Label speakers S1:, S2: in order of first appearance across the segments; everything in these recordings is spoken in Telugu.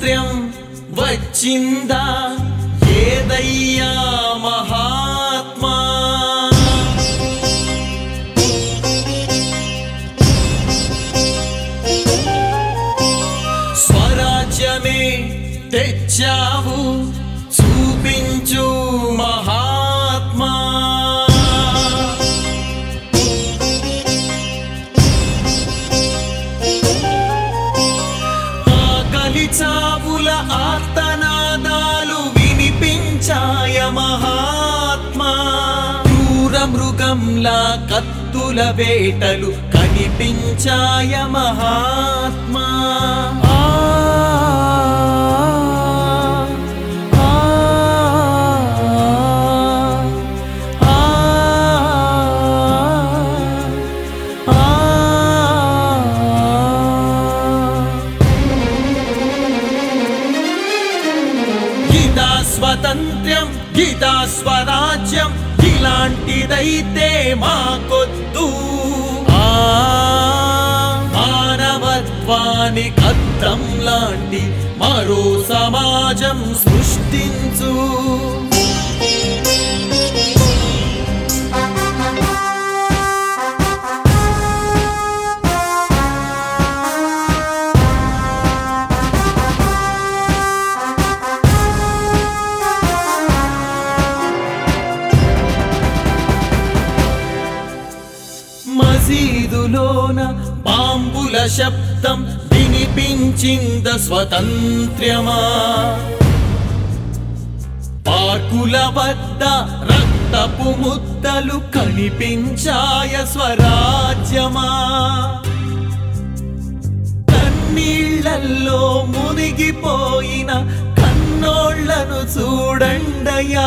S1: స్వాతంత్ర్యం వచ్చిందా ఏదయ్యా మహాత్మా స్వరాజ్యమే తెచ్చావు చూపించు మహాత్మా ఆకలి చావుల ఆర్తనాదాలు వినిపించాయ మహాత్మా క్రూర మృగంలా కత్తుల వేటలు కనిపించాయ మహాత్మా స్వతంత్ర్యం గీతా స్వరాజ్యం ఇలాంటిదైతే మాకొద్దు మానవత్వానికి అద్దం లాంటి మరో సమాజం సృష్టించు మసీదులోన బాంబుల శబ్దం వినిపించింద స్వతంత్ర్యమా పార్కుల వద్ద రక్తపు ముద్దలు కనిపించాయ స్వరాజ్యమా కన్నీళ్లల్లో మునిగిపోయిన కన్నోళ్లను చూడండయ్యా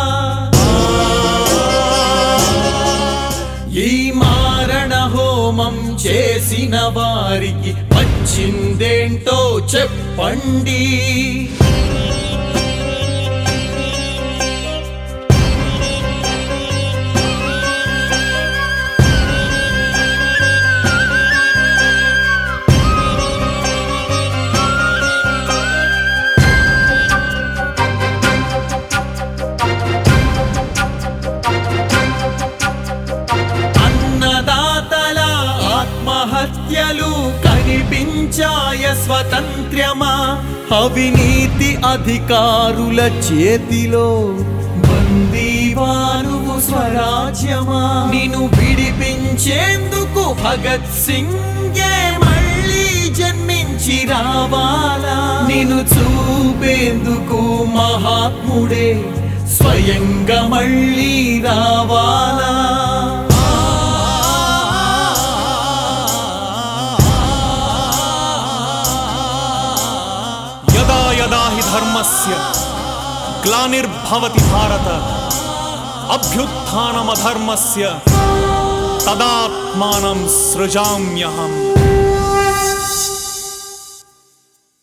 S1: ఈ మారణ హోమం చేసిన వారికి వచ్చిందేంటో చెప్పండి హత్యలు కనిపించాయ స్వతంత్ర్యమా అవినీతి అధికారుల చేతిలో బందీవానువు స్వరాజ్యమా నిన్ను విడిపించేందుకు భగత్ సింగే మళ్ళీ జన్మించి రావాలా నిన్ను చూపేందుకు మహాత్ముడే స్వయంగా మళ్ళీ రావాలా
S2: यदा हि धर्मस्य ग्लानिर्भवति भारत अभ्युत्थानमधर्मस्य तदात्मानं सृजाम्यहम्।